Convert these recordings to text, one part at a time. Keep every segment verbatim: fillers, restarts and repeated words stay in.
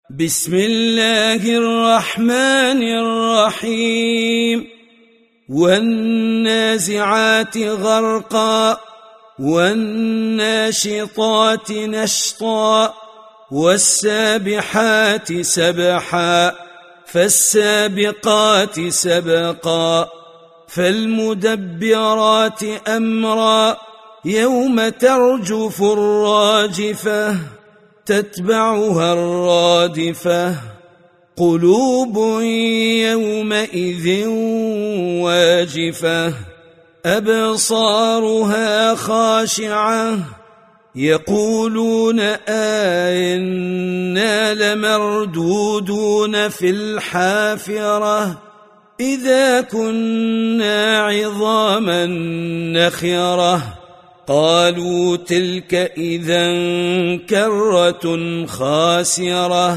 بسم الله الرحمن الرحيم والنازعات غرقا والناشطات نشطا والسابحات سبحا فالسابقات سبقا فالمدبرات أمرا يوم ترجف الراجفة تتبعها الرادفة قلوب يومئذ واجفة أبصارها خاشعة يقولون أئنا لمردودون في الحافرة إذا كنا عظاما نخرة قالوا تلك إذا كرة خاسرة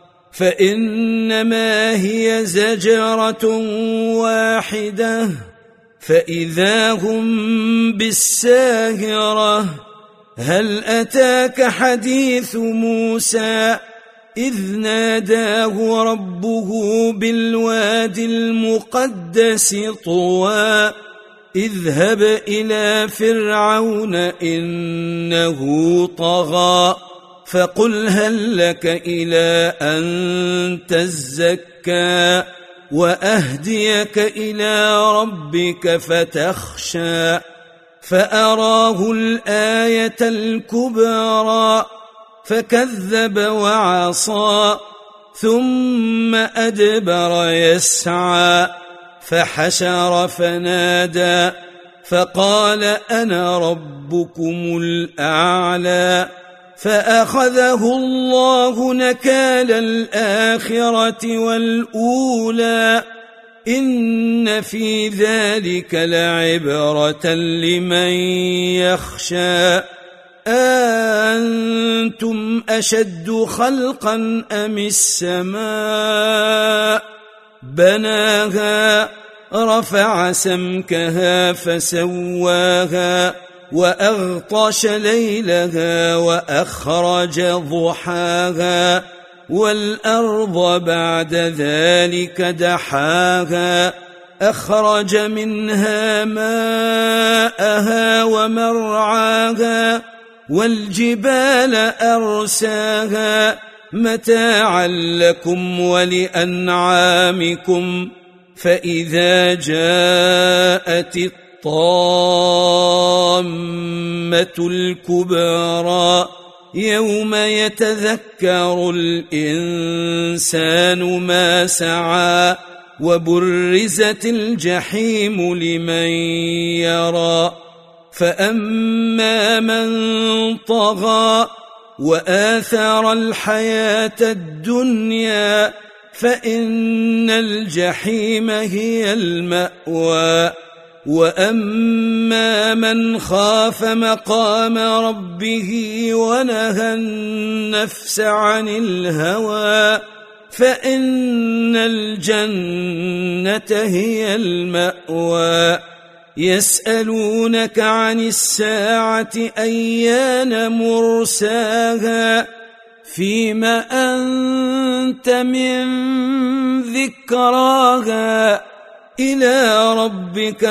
فإنما هي زجرة واحدة فإذا هم بالساهرة هل أتاك حديث موسى إذ ناداه ربه بالواد المقدس طوى اذهب إلى فرعون إنه طغى فقل هل لك إلى أن تزكى وأهديك إلى ربك فتخشى فأراه الآية الكبرى فكذب وعصى ثم أدبر يسعى فحشر فنادى فقال أنا ربكم الأعلى فأخذه الله نكال الآخرة والأولى إن في ذلك لعبرة لمن يخشى أأنتم أشد خلقا أم السماء بناها رفع سمكها فسواها وأغطش ليلها وأخرج ضحاها والأرض بعد ذلك دحاها أخرج منها ماءها ومرعاها والجبال أرساها متاعا لكم ولأنعامكم فإذا جاءت الطامة الكبرى يوم يتذكر الإنسان ما سعى وبرزت الجحيم لمن يرى فأما من طغى وآثر الحياة الدنيا فإن الجحيم هي المأوى وأما من خاف مقام ربه ونهى النفس عن الهوى فإن الجنة هي المأوى يسألونك عن الساعة أيان مرساها فيم أنت من ذكراها إلى ربك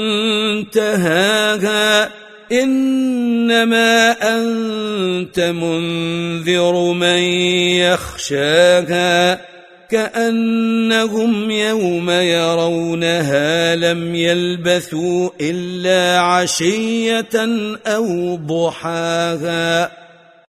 منتهاها إنما أنت منذر من يخشاها كأنهم يوم يرونها لم يلبثوا إلا عشية أو ضحاها.